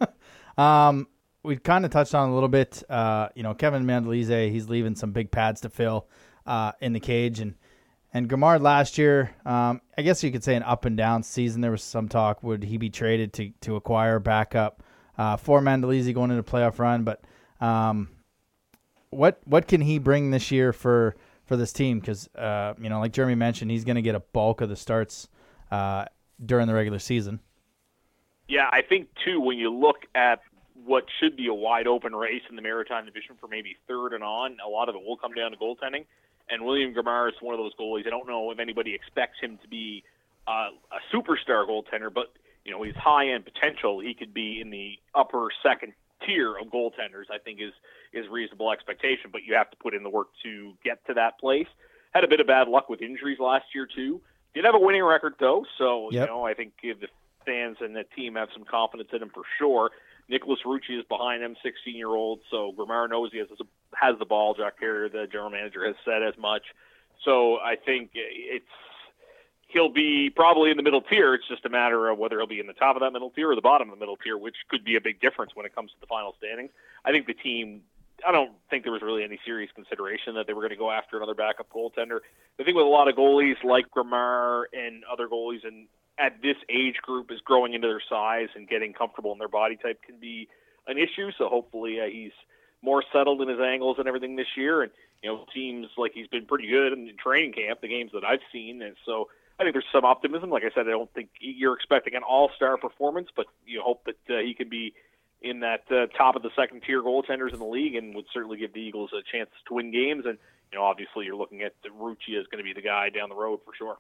um, we kind of touched on a little bit, uh, you know, Kevin Mandolese, he's leaving some big pads to fill uh, in the cage, and And Grimard last year, um, I guess you could say an up and down season. There was some talk, would he be traded to, to acquire backup uh, for Mandolese going into playoff run? But um, what what can he bring this year for, for this team? Because, uh, you know, like Jeremy mentioned, he's going to get a bulk of the starts uh, during the regular season. Yeah, I think, too, when you look at what should be a wide-open race in the Maritime Division for maybe third and on, a lot of it will come down to goaltending. And William Grimard is one of those goalies. I don't know if anybody expects him to be uh, a superstar goaltender, but you know, his high-end potential, he could be in the upper second tier of goaltenders, I think is is reasonable expectation. But you have to put in the work to get to that place. Had a bit of bad luck with injuries last year too. Did have a winning record though, so yep. you know, I think if the fans and the team have some confidence in him for sure. Nicholas Rucci is behind him, sixteen-year-old, so Grimard knows he has, has the ball. Jack Carrier, the general manager, has said as much. So I think it's he'll be probably in the middle tier. It's just a matter of whether he'll be in the top of that middle tier or the bottom of the middle tier, which could be a big difference when it comes to the final standings. I think the team, I don't think there was really any serious consideration that they were going to go after another backup goaltender. The thing with a lot of goalies like Grimard and other goalies and at this age group is growing into their size and getting comfortable in their body type can be an issue. So hopefully uh, he's more settled in his angles and everything this year. And, you know, seems like he's been pretty good in training camp, the games that I've seen. And so I think there's some optimism. Like I said, I don't think you're expecting an all-star performance, but you hope that uh, he can be in that uh, top of the second tier goaltenders in the league and would certainly give the Eagles a chance to win games. And, you know, obviously you're looking at Rucci as going to be the guy down the road for sure.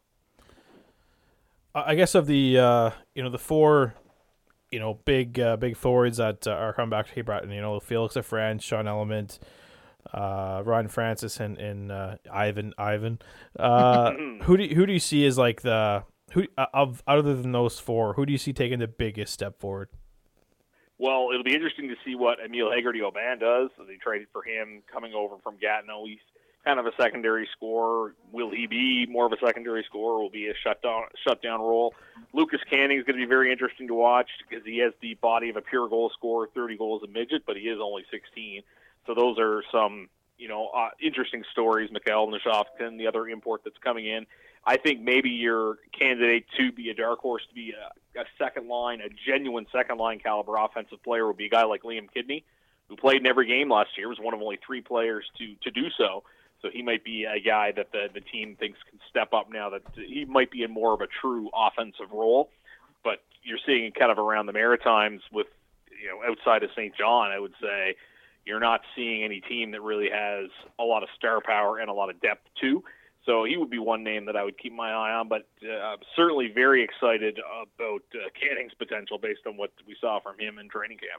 I guess of the uh, you know the four you know big uh, big forwards that uh, are coming back to Cape Breton, you know Felix Lafrance, Sean Element, uh, Ryan Francis, and, and uh, Ivan Ivan. Uh, who do you, who do you see as like the who uh, of other than those four? Who do you see taking the biggest step forward? Well, it'll be interesting to see what Emile Hegarty-Aubin does. So they traded for him coming over from Gatineau. He's kind of a secondary scorer. Will he be more of a secondary scorer? Will be a shutdown shutdown role? Lucas Canning is going to be very interesting to watch because he has the body of a pure goal scorer, thirty goals a midget, but he is only sixteen. So those are some, you know, uh, interesting stories. Mikhail Nishovkin, the other import that's coming in. I think maybe your candidate to be a dark horse, to be a, a second line, a genuine second line caliber offensive player would be a guy like Liam Kidney, who played in every game last year, was one of only three players to, to do so. So he might be a guy that the, the team thinks can step up now, that he might be in more of a true offensive role. But you're seeing it kind of around the Maritimes with, you know, outside of Saint John, I would say, you're not seeing any team that really has a lot of star power and a lot of depth too. So he would be one name that I would keep my eye on, but uh, I'm certainly very excited about uh, Canning's potential based on what we saw from him in training camp.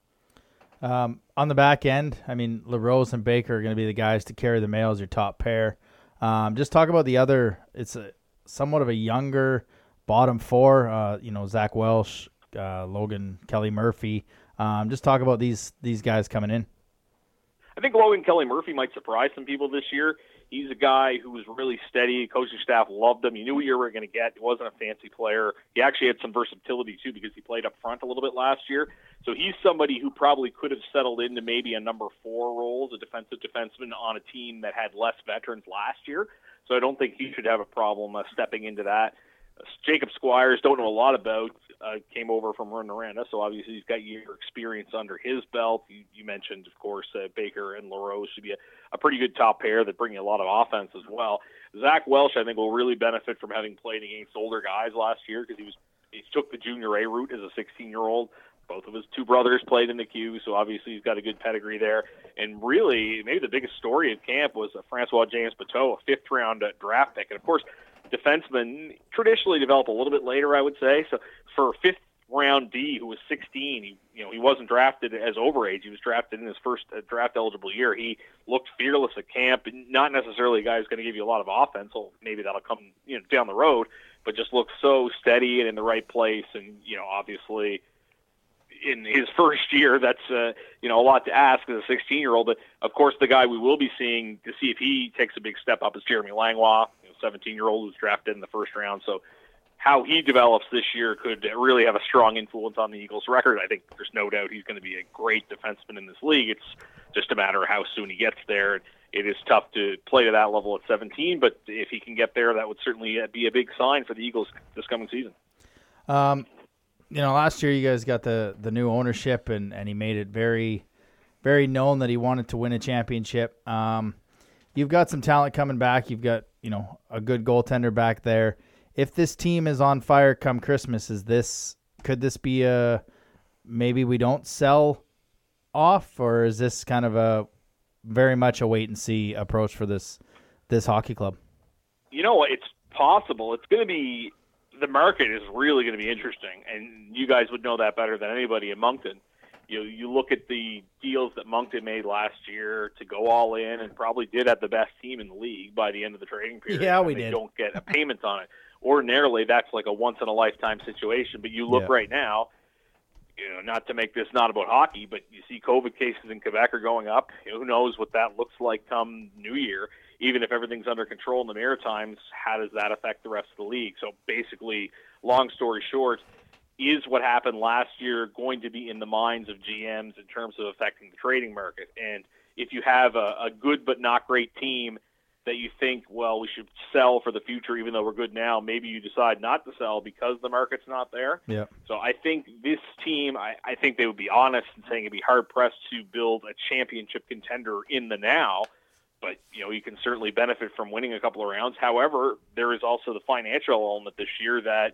Um, on the back end, I mean, LaRose and Baker are going to be the guys to carry the mail as your top pair. Um, just talk about the other, it's a somewhat of a younger bottom four, uh, you know, Zach Welsh, uh, Logan Kelly Murphy. Um, just talk about these these guys coming in. I think Logan Kelly Murphy might surprise some people this year. He's a guy who was really steady. Coaching staff loved him. You knew what you were going to get. He wasn't a fancy player. He actually had some versatility, too, because he played up front a little bit last year. So he's somebody who probably could have settled into maybe a number four role as a defensive defenseman on a team that had less veterans last year. So I don't think he should have a problem uh, stepping into that. Uh, Jacob Squires, don't know a lot about, uh, came over from Rwanda, so obviously he's got year experience under his belt. You, you mentioned, of course, uh, Baker and LaRose should be a, a pretty good top pair that bring you a lot of offense as well. Zach Welsh, I think, will really benefit from having played against older guys last year because he was he took the junior A route as a sixteen-year-old. Both of his two brothers played in the Q, so obviously he's got a good pedigree there. And really, maybe the biggest story at camp was uh, Francois James Bateau, a fifth-round uh, draft pick. And, of course, defensemen traditionally develop a little bit later, I would say. So for a fifth-round D who was sixteen, he, you know, he wasn't drafted as overage. He was drafted in his first uh, draft-eligible year. He looked fearless at camp, not necessarily a guy who's going to give you a lot of offense. Well, maybe that'll come, you know, down the road, but just looked so steady and in the right place. And, you know, obviously – in his first year, that's uh, you know a lot to ask as a sixteen-year-old. But of course, the guy we will be seeing to see if he takes a big step up is Jeremy Langlois, you know, seventeen-year-old who's drafted in the first round. So how he develops this year could really have a strong influence on the Eagles' record. I think there's no doubt he's going to be a great defenseman in this league. It's just a matter of how soon he gets there. It is tough to play to that level at seventeen, but if he can get there, that would certainly be a big sign for the Eagles this coming season. Um. You know, last year you guys got the, the new ownership, and, and he made it very, very known that he wanted to win a championship. Um, you've got some talent coming back. You've got, you know, a good goaltender back there. If this team is on fire come Christmas, is this could this be a maybe we don't sell off, or is this kind of a very much a wait and see approach for this this hockey club? You know, it's possible. It's going to be. The market is really going to be interesting, and you guys would know that better than anybody in Moncton. You know, you look at the deals that Moncton made last year to go all in, and probably did have the best team in the league by the end of the trading period. Yeah, we they did. Don't get a payment on it. Ordinarily, that's like a once in a lifetime situation. But you look Yeah. right now. You know, not to make this not about hockey, but you see COVID cases in Quebec are going up. You know, who knows what that looks like come New Year? Even if everything's under control in the Maritimes, how does that affect the rest of the league? So basically, long story short, is what happened last year going to be in the minds of G Ms in terms of affecting the trading market? And if you have a, a good but not great team that you think, well, we should sell for the future even though we're good now, maybe you decide not to sell because the market's not there. Yeah. So I think this team, I, I think they would be honest in saying it'd be hard-pressed to build a championship contender in the now. But, you know, you can certainly benefit from winning a couple of rounds. However, there is also the financial element this year that,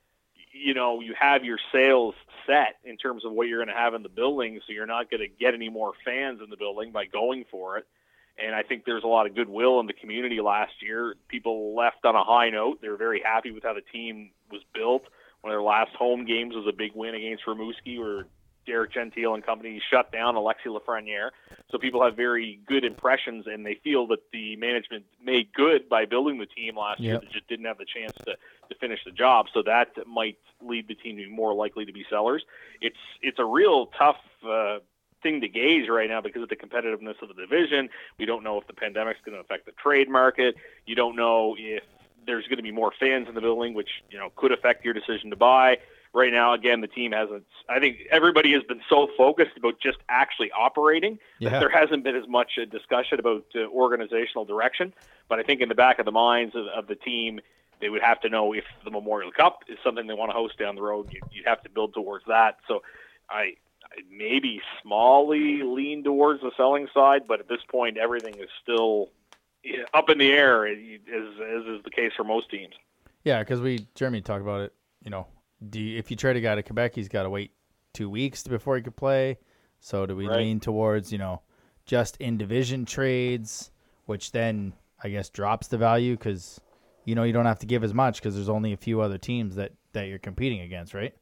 you know, you have your sales set in terms of what you're going to have in the building, so you're not going to get any more fans in the building by going for it. And I think there's a lot of goodwill in the community last year. People left on a high note. They were very happy with how the team was built. One of their last home games was a big win against Rimouski, where Derek Gentile and company shut down Alexis Lafreniere. So people have very good impressions, and they feel that the management made good by building the team last year. Yep. They just didn't have the chance to, to finish the job. So that might lead the team to be more likely to be sellers. It's it's a real tough uh, thing to gauge right now because of the competitiveness of the division. We don't know if the pandemic's going to affect the trade market. You don't know if there's going to be more fans in the building, which, you know, could affect your decision to buy. Right now, again, the team hasn't – I think everybody has been so focused about just actually operating Yeah. that there hasn't been as much a discussion about uh, organizational direction. But I think in the back of the minds of, of the team, they would have to know if the Memorial Cup is something they want to host down the road. You, you'd have to build towards that. So I – maybe smallly lean towards the selling side, but at this point, everything is still up in the air, as, as is the case for most teams. Yeah, because we Jeremy talked about it. You know, do you, if you trade a guy to Quebec, he's got to wait two weeks before he could play. So do we Right. lean towards, you know, just in division trades, which then I guess drops the value because you know you don't have to give as much because there's only a few other teams that that you're competing against, right?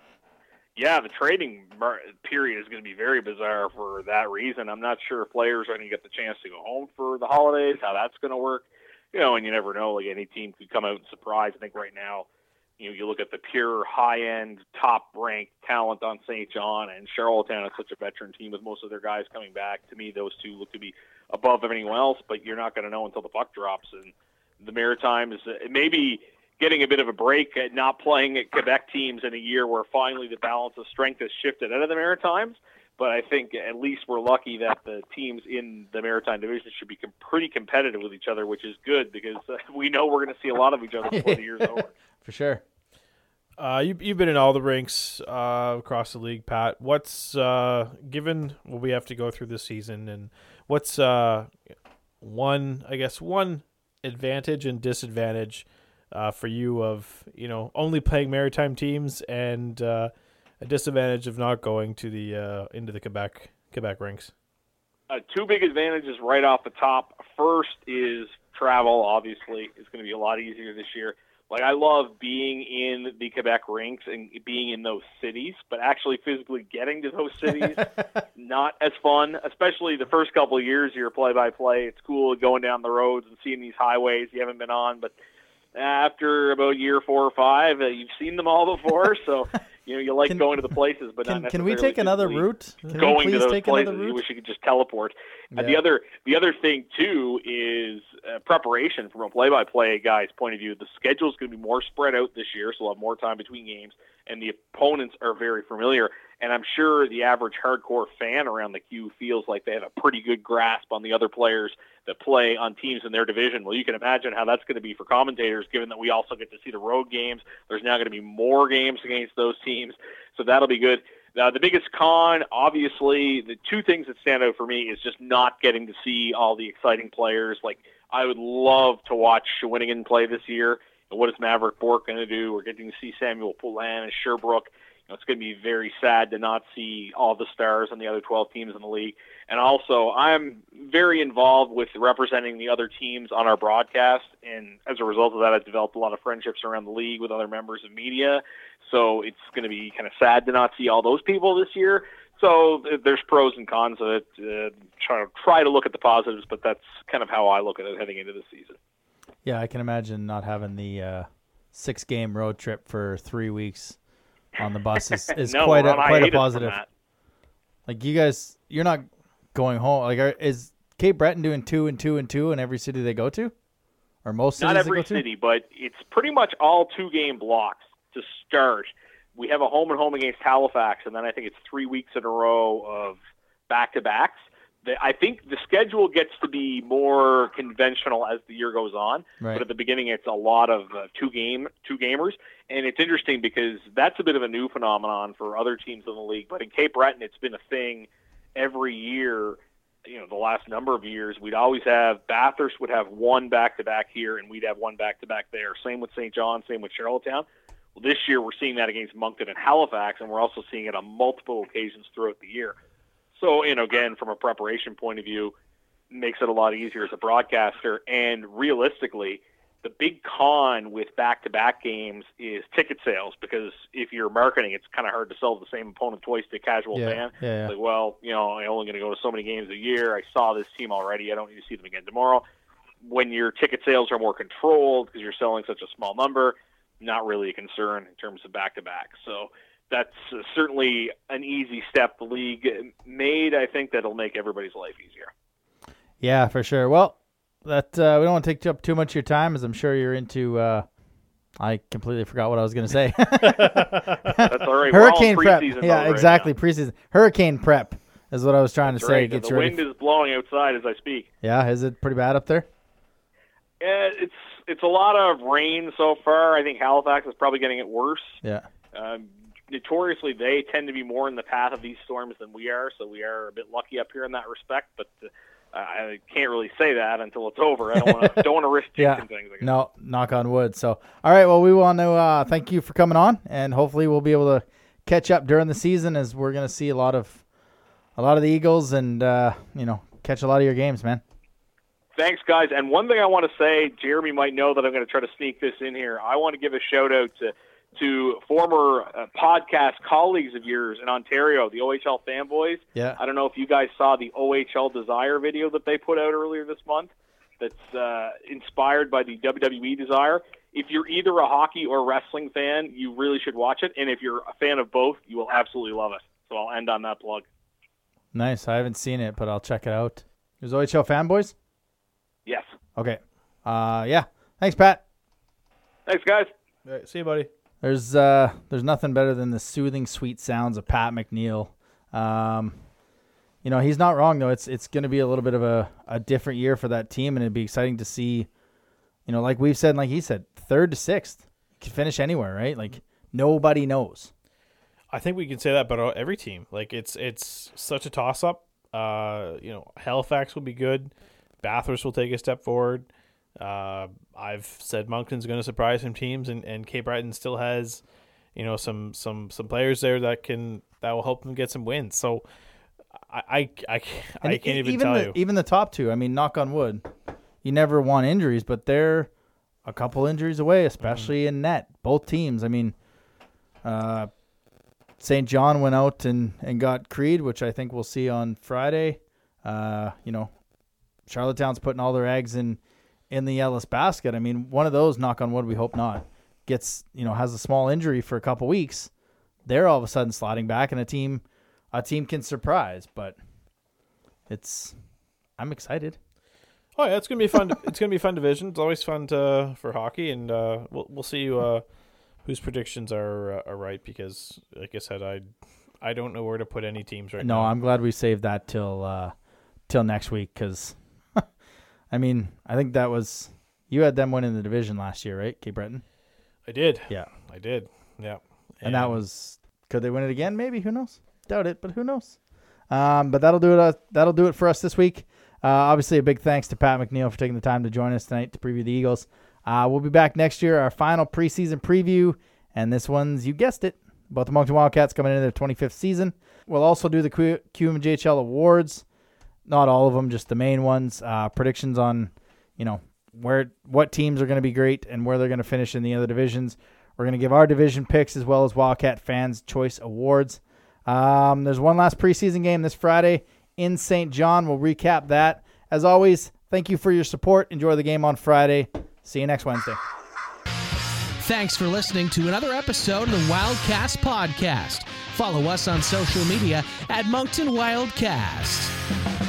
Yeah, the trading mar- period is going to be very bizarre for that reason. I'm not sure if players are going to get the chance to go home for the holidays, how that's going to work. You know, and you never know. Like, any team could come out and surprise. I think right now, you know, you look at the pure high-end, top-ranked talent on Saint John, and Charlottetown is such a veteran team with most of their guys coming back. To me, those two look to be above anyone else, but you're not going to know until the puck drops. And the Maritimes, uh, maybe – getting a bit of a break at not playing at Quebec teams in a year where finally the balance of strength has shifted out of the Maritimes. But I think at least we're lucky that the teams in the Maritime division should be com- pretty competitive with each other, which is good because uh, we know we're going to see a lot of each other before the year's over. For sure. Uh, you, you've been in all the rinks uh, across the league, Pat. What's, uh, given what we have to go through this season, and what's uh, one, I guess, one advantage and disadvantage Uh, for you of, you know, only playing Maritime teams and uh, a disadvantage of not going to the uh, into the Quebec Quebec rinks? Uh, two big advantages right off the top. First is travel, obviously. It's going to be a lot easier this year. Like, I love being in the Quebec rinks and being in those cities, but actually physically getting to those cities, not as fun, especially the first couple of years you're play-by-play. It's cool going down the roads and seeing these highways you haven't been on, but after about year four or five, uh, you've seen them all before, so you know you like Can- going to the places, but Can, not can we necessarily take another physically route? Can going we to please those take places. another You route? wish you could just teleport. Yeah. And the other, the other thing too is uh, preparation from a play-by-play guy's point of view. The schedule is going to be more spread out this year, so we'll have more time between games, and the opponents are very familiar. And I'm sure the average hardcore fan around the Q feels like they have a pretty good grasp on the other players that play on teams in their division. Well, you can imagine how that's going to be for commentators, given that we also get to see the road games. There's now going to be more games against those teams, so that'll be good. Uh, the biggest con, obviously, the two things that stand out for me is just not getting to see all the exciting players. Like, I would love to watch Shawinigan play this year. And what is Maverick Bourque going to do? We're getting to see Samuel Poulin and Sherbrooke. You know, it's going to be very sad to not see all the stars on the other twelve teams in the league. And also, I'm very involved with representing the other teams on our broadcast. And as a result of that, I've developed a lot of friendships around the league with other members of media. So it's going to be kind of sad to not see all those people this year. So there's pros and cons of it. Uh, try, try to look at the positives, but that's kind of how I look at it heading into the season. Yeah, I can imagine not having the uh, six-game road trip for three weeks on the bus is, is no, quite a we're on quite a hiatus from positive. that. Like, you guys, you're not going home. Like, are, is Cape Breton doing two and two and two in every city they go to, or most cities Not every they go city, but it's pretty much all two-game blocks to start. We have a home and home against Halifax, and then I think it's three weeks in a row of back-to-backs. The, I think the schedule gets to be more conventional as the year goes on, Right. but at the beginning it's a lot of uh, two-game two gamers, and it's interesting because that's a bit of a new phenomenon for other teams in the league. But in Cape Breton, it's been a thing every year. You know, the last number of years, we'd always have Bathurst would have one back-to-back here, and we'd have one back-to-back there. Same with Saint John, same with Charlottetown. Well, this year we're seeing that against Moncton and Halifax, and we're also seeing it on multiple occasions throughout the year. So, you know, again, from a preparation point of view, makes it a lot easier as a broadcaster. And realistically, the big con with back-to-back games is ticket sales, because if you're marketing, it's kind of hard to sell the same opponent twice to a casual Yeah, fan. yeah, yeah. Like, well, you know, I'm only going to go to so many games a year. I saw this team already. I don't need to see them again tomorrow. When your ticket sales are more controlled because you're selling such a small number, not really a concern in terms of back-to-back. So that's uh, certainly an easy step the league made. I think that'll make everybody's life easier. Yeah, for sure. Well, that uh, we don't want to take up too much of your time, as I'm sure you're into. Uh, I completely forgot what I was going to say. That's all right. Hurricane We're all prep. preseason Yeah, mode exactly. right now. Preseason. Hurricane prep is what I was trying That's to say. right. Gets The ready. wind is blowing outside as I speak. Yeah, is it pretty bad up there? Yeah, it's it's a lot of rain so far. I think Halifax is probably getting it worse. Yeah. Um, notoriously, they tend to be more in the path of these storms than we are, so we are a bit lucky up here in that respect. But uh, I can't really say that until it's over. I don't want to don't want to risk jinxing Yeah. things. I guess. No, knock on wood. So, all right. Well, we want to uh, thank you for coming on, and hopefully we'll be able to catch up during the season, as we're going to see a lot of a lot of the Eagles, and uh, you know, catch a lot of your games, man. Thanks, guys. And one thing I want to say, Jeremy might know that I'm going to try to sneak this in here. I want to give a shout out to to former uh, podcast colleagues of yours in Ontario, the O H L Fanboys. Yeah. I don't know if you guys saw the O H L Desire video that they put out earlier this month that's uh, inspired by the W W E Desire. If you're either a hockey or wrestling fan, you really should watch it. And if you're a fan of both, you will absolutely love it. So I'll end on that plug. Nice. I haven't seen it, but I'll check it out. There's O H L Fanboys? Yes. Okay. Uh, yeah. Thanks, Pat. Thanks, guys. All right, see you, buddy. There's uh, there's nothing better than the soothing, sweet sounds of Pat McNeil. Um, you know, he's not wrong, though. It's it's going to be a little bit of a, a different year for that team, and it'd be exciting to see, you know, like we've said and like he said, third to sixth. Could finish anywhere, right? Like, nobody knows. I think we can say that about every team. Like, it's it's such a toss-up. Uh, you know, Halifax will be good. Bathurst will take a step forward. Uh, I've said Moncton's going to surprise some teams, and, and Cape Breton still has, you know, some some some players there that can that will help them get some wins. So I I, I, I And can't e- even, even tell the, you. Even the top two. I mean, knock on wood. You never want injuries, but they're a couple injuries away, especially Mm-hmm. in net. Both teams. I mean, uh, Saint John went out and, and got Creed, which I think we'll see on Friday. Uh, you know, Charlottetown's putting all their eggs in, in the Ellis basket. I mean, one of those, knock on wood, we hope not, gets, you know, has a small injury for a couple weeks. They're all of a sudden sliding back, and a team a team can surprise, but it's I'm excited. Oh yeah, it's gonna be fun. It's gonna be a fun division. It's always fun to, for hockey, and uh, we'll we'll see uh, whose predictions are uh, are right. Because, like I said, I I don't know where to put any teams right No, now. I'm glad we saved that till uh, till next week, because I mean, I think that was you had them winning the division last year, right, Cape Breton? I did. Yeah, I did. Yeah, and that was could they win it again? Maybe, who knows? Doubt it, but who knows? Um, but that'll do it. Uh, that'll do it for us this week. Uh, obviously, a big thanks to Pat McNeil for taking the time to join us tonight to preview the Eagles. Uh, we'll be back next year, our final preseason preview, and this one's, you guessed it, about the Moncton Wildcats coming into their twenty-fifth season. We'll also do the Q- QMJHL awards, not all of them, just the main ones. Uh, predictions on, you know, where what teams are going to be great and where they're going to finish in the other divisions. We're going to give our division picks as well as Wildcat Fans Choice Awards. Um, there's one last preseason game this Friday in Saint John. We'll recap that. As always, thank you for your support. Enjoy the game on Friday. See you next Wednesday. Thanks for listening to another episode of the Wildcast Podcast. Follow us on social media at Moncton Wildcast.